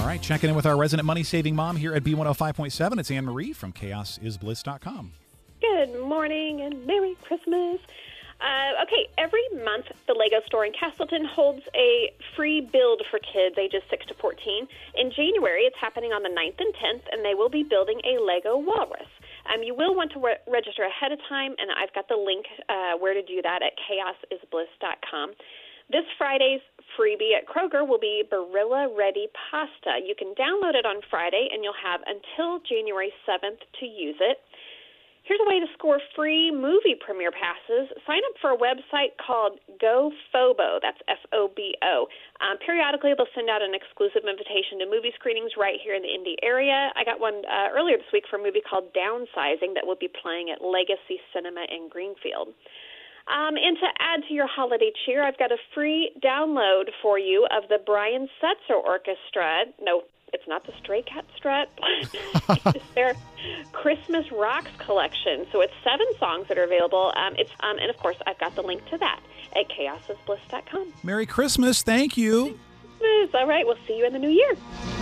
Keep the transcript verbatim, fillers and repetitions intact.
All right, checking in with our resident money-saving mom here at B one oh five point seven. It's Anne-Marie from chaos is bliss dot com. Good morning and Merry Christmas. Uh, okay, every month the Lego store in Castleton holds a free build for kids ages six to fourteen. In January, it's happening on the ninth and tenth, and they will be building a Lego walrus. Um, you will want to re- register ahead of time, and I've got the link uh, where to do that at chaos is bliss dot com. This Friday's freebie at Kroger will be Barilla Ready Pasta. You can download it on Friday, and you'll have until January seventh to use it. Here's a way to score free movie premiere passes. Sign up for a website called GoFobo. That's F O B O. Um, periodically, they'll send out an exclusive invitation to movie screenings right here in the Indy area. I got one uh, earlier this week for a movie called Downsizing that will be playing at Legacy Cinema in Greenfield. Um, and to add to your holiday cheer, I've got a free download for you of the Brian Setzer Orchestra. No, it's not the Stray Cat Strut. It's their Christmas Rocks collection. So it's seven songs that are available. Um, it's um, and, of course, I've got the link to that at chaos is bliss dot com. Merry Christmas. Thank you. All right. We'll see you in the new year.